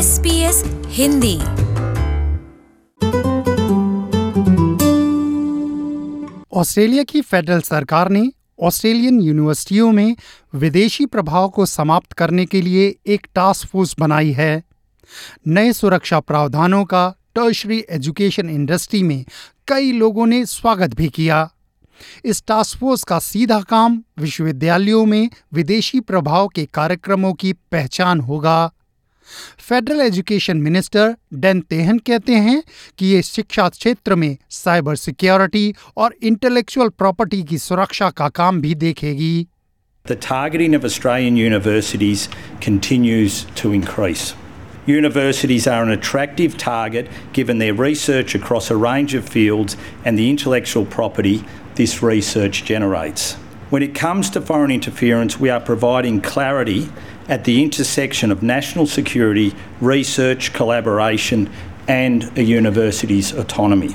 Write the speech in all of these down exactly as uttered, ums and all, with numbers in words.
S B S Hindi. Australia की federal सरकार ने ऑस्ट्रेलियन यूनिवर्सिटियों में विदेशी प्रभाव को समाप्त करने के लिए एक टास्क फोर्स बनाई है। नए सुरक्षा प्रावधानों का टर्शरी एजुकेशन इंडस्ट्री में कई लोगों ने स्वागत भी किया। इस टास्क फोर्स का सीधा काम विश्वविद्यालयों में विदेशी प्रभाव के कार्यक्रमों की पहचान होगा। फेडरल एजुकेशन मिनिस्टर डैन तेहन कहते हैं कि ये शिक्षा क्षेत्र में साइबर सिक्योरिटी और इंटेलेक्चुअल प्रॉपर्टी की सुरक्षा का काम भी देखेगी। The targeting of Australian universities continues to increase. Universities are an attractive target given their research across a range of fields and the intellectual property this research generates. When it comes to foreign interference, we are providing clarity at the intersection of national security, research, collaboration and a university's autonomy.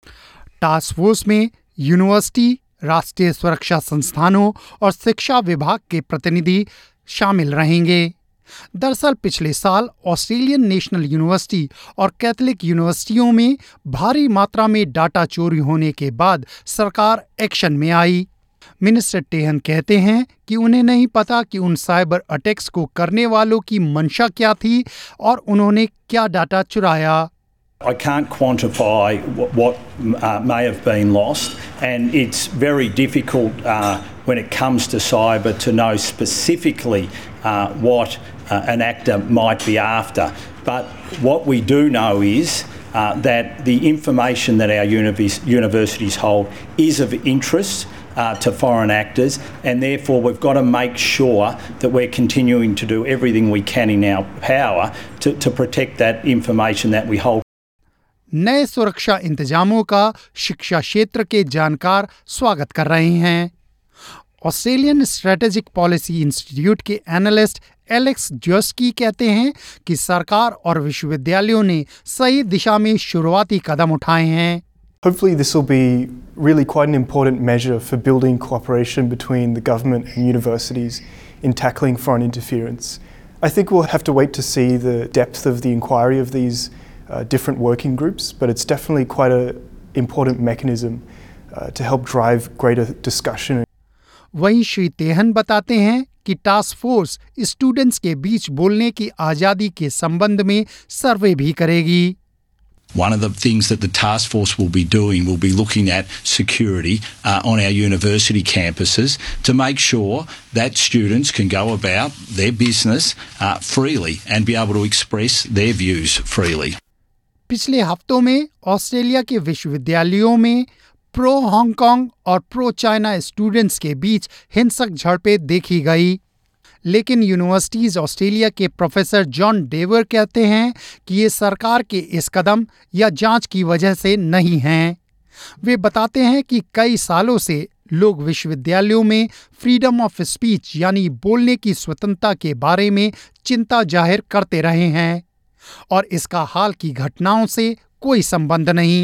Task force में university, राष्ट्रीय सुरक्षा संस्थानों और शिक्षा विभाग के प्रतिनिधि शामिल रहेंगे। दरअसल पिछले साल ऑस्ट्रेलियन नेशनल यूनिवर्सिटी और कैथोलिक यूनिवर्सिटियों में भारी मात्रा में डाटा चोरी होने के बाद सरकार एक्शन में आई। मिनिस्टर टेहन कहते हैं कि उन्हें नहीं पता कि उन साइबर अटैक्स को करने वालों की मंशा क्या थी और उन्होंने क्या डाटा चुराया। I can't quantify what, what uh, may have been lost, and it's very difficult uh, when it comes to cyber to know specifically uh, what uh, an actor might be after. But what we do know is uh, that the information that our univers- universities hold is of interest uh, to foreign actors, and therefore we've got to make sure that we're continuing to do everything we can in our power to, to protect that information that we hold. नए सुरक्षा इंतजामों का शिक्षा क्षेत्र के जानकार स्वागत कर रहे हैं। ऑस्ट्रेलियन स्ट्रेटेजिक पॉलिसी इंस्टीट्यूट के एनालिस्ट एलेक्स जोस्की कहते हैं कि सरकार और विश्वविद्यालयों ने सही दिशा में शुरुआती कदम उठाए हैं। Hopefully this will be really quite an important measure for building cooperation between the government and universities in tackling foreign interference. I think we'll have to wait to see the depth of the inquiry of these Uh, different working groups, but it's definitely quite an important mechanism uh, to help drive greater discussion. वहीं श्री तेहन बताते हैं कि task force students के बीच बोलने की आज़ादी के संबंध में सर्वे भी करेगी। One of the things that the task force will be doing will be looking at security uh, on our university campuses to make sure that students can go about their business uh, freely and be able to express their views freely. पिछले हफ्तों में Australia के विश्वविद्यालयों में pro Hong Kong और pro China students के बीच हिंसक झड़पें देखी गई, लेकिन यूनिवर्सिटीज ऑस्ट्रेलिया के प्रोफेसर जॉन डेवर कहते हैं कि ये सरकार के इस कदम या जांच की वजह से नहीं हैं। वे बताते हैं कि कई सालों से लोग विश्वविद्यालयों में फ्रीडम ऑफ स्पीच यानी बोलने की स्वतंत्रता के बारे में चिंता जाहिर करते रहे हैं और इसका हाल की घटनाओं से कोई संबंध नहीं।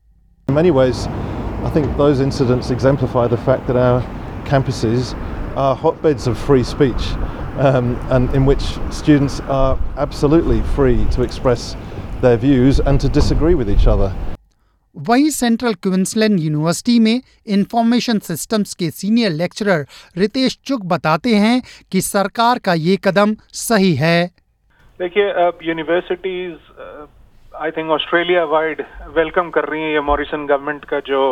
In many ways, I think those incidents exemplify the fact that our campuses are hotbeds of free speech, um, and in which students are absolutely free to express their views and to disagree with each other. वहीं Central Queensland University में information systems के senior lecturer Ritesh Chugh बताते हैं कि सरकार का ये कदम सही है। देखिए, अब universities I think Australia wide welcome कर रही हैं ये मॉरिसन गवर्नमेंट का जो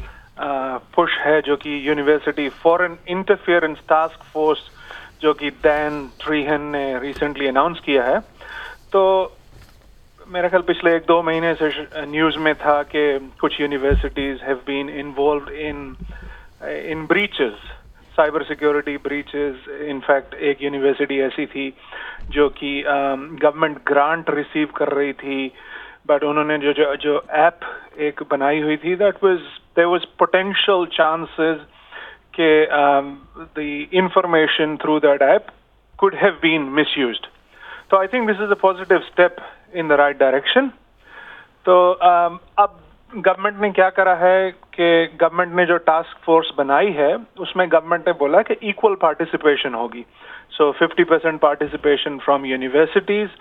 पुश है, जो कि university foreign interference task force जो कि डैन ट्रीहन ने रिसेंटली अनाउंस किया है। तो मेरा ख्याल पिछले एक दो महीने से न्यूज़ में था कि कुछ universities have been involved in in breaches, cyber security breaches. In fact एक यूनिवर्सिटी ऐसी थी जो कि गवर्नमेंट ग्रांट रिसीव कर रही थी, बट उन्होंने जो जो जो ऐप एक बनाई हुई थी, that was there was potential chances के the information through that app could have been misused. तो I think this is a positive step in the right direction. तो um, अब गवर्नमेंट ने क्या करा है कि गवर्नमेंट ने जो टास्क फोर्स बनाई है उसमें गवर्नमेंट ने बोला कि इक्वल पार्टिसिपेशन होगी। So fifty percent participation from universities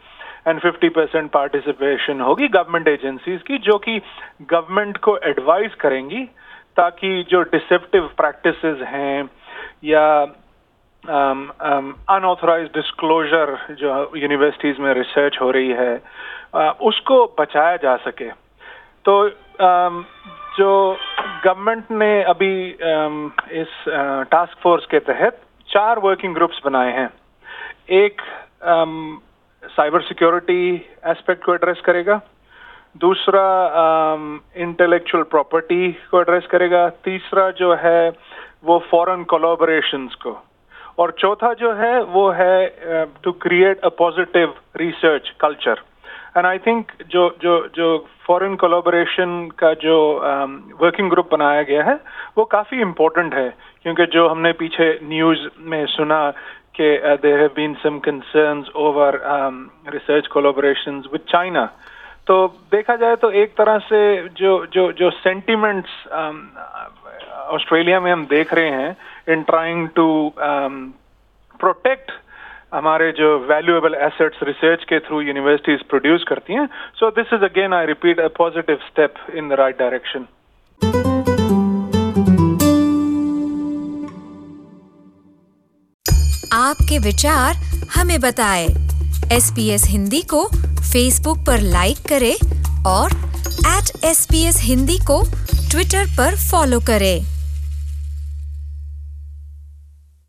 and fifty percent participation होगी गवर्नमेंट एजेंसीज की, जो कि गवर्नमेंट को एडवाइस करेंगी ताकि जो डिसेप्टिव प्रैक्टिसेस हैं या अनऑथराइज्ड um, डिस्क्लोजर um, जो यूनिवर्सिटीज में रिसर्च हो रही है uh, उसको बचाया जा सके। तो um, जो गवर्नमेंट ने अभी um, इस टास्क uh, फोर्स के तहत चार वर्किंग ग्रुप्स बनाए हैं। एक साइबर सिक्योरिटी एस्पेक्ट को एड्रेस करेगा, दूसरा इंटेलेक्चुअल um, प्रॉपर्टी को एड्रेस करेगा, तीसरा जो है वो फॉरेन कोलैबोरेशंस को, और चौथा जो है वो है to create a positive research culture. And I think जो जो जो फॉरेन कोलैबोरेशन का जो वर्किंग ग्रुप बनाया गया है वो काफ़ी इम्पोर्टेंट है, क्योंकि जो हमने पीछे न्यूज़ में सुना कि there have been some concerns over research collaborations with China, तो देखा जाए तो एक तरह से जो जो जो सेंटिमेंट्स ऑस्ट्रेलिया में हम देख रहे हैं इन ट्राइंग टू प्रोटेक्ट हमारे जो वैल्यूएबल एसेट्स रिसर्च के थ्रू यूनिवर्सिटीज प्रोड्यूस करती हैं, so this is again I repeat a positive step in the right direction. आपके विचार हमें बताएं। एस बी एस हिंदी को फेसबुक पर लाइक करें और at S B S Hindi को ट्विटर पर फॉलो करें।